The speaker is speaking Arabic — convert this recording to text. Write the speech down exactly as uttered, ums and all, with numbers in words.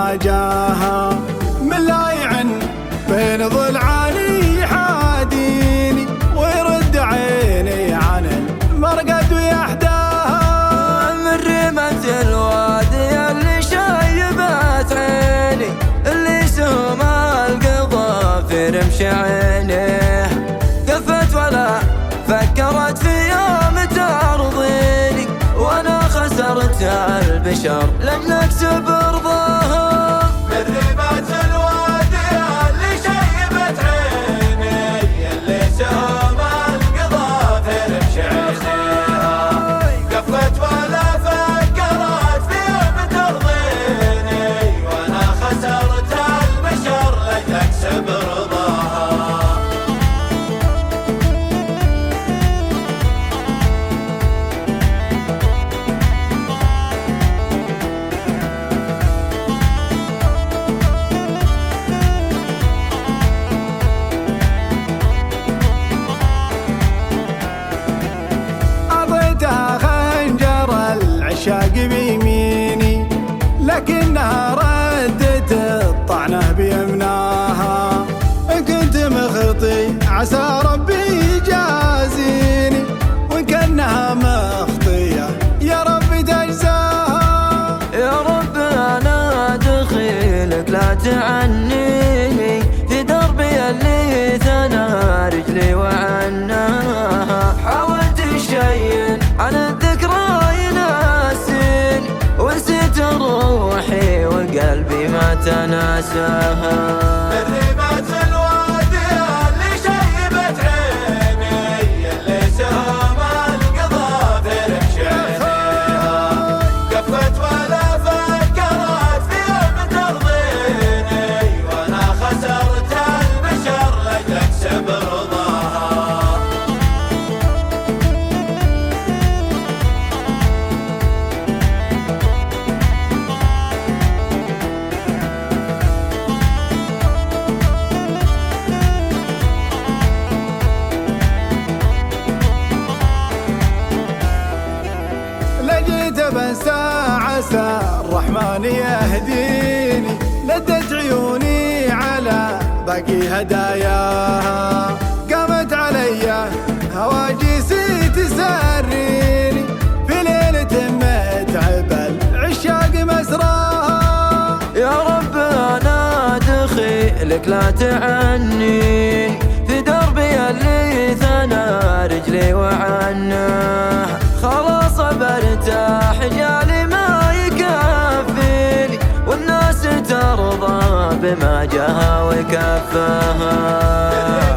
بما جاها من لا يعن بين ضلعاني يحاديني ويرد عيني عن المرقد ويحداها. من ريمة الوادي اللي شايبت عيني اللي سهم القضافر مشي عينيه كفت ولا فكرت في يوم ترضيني وانا خسرت البشر لن اكسب رضاها. من ريمة الوادي اللي شايبت عيني اللي سهم القضافر مشي عينيها كفت ولا فكرت في يوم ترضيني وانا خسرت البشر لن اكسب رضاها. العشاق بيميني لكنها ردت الطعنة بيمناها. إن كنت مخطي عسى ربي يجازيني وإن كانها مخطية يا ربي تجزاها. يا رب أنا دخيلك لا تعنيني في دربي اللي ثنى رجلي وعناها. حاولت الشيء عن الذكرى ونسيت روحي وقلبي ما تناساها. من ريمة الوادي اللي شيبت عيني اللي سهم القضافر مشي عينيها كفت ولا فكرت في يوم ترضيني وانا خسرت البشر لن اكسب رضاها. لجيت بنسى عسى الرحمن يهديني لدت عيوني على باقي هداياها. قامت علي هواجسي تسريني في ليلة متعب العشاق مسراها. يا رب أنا دخيلك لا تعني في دربي اللي ثنى رجلي وعناه. خلاص برتاح جالي ما يكفيني والناس ترضى بما جاها وكفاها.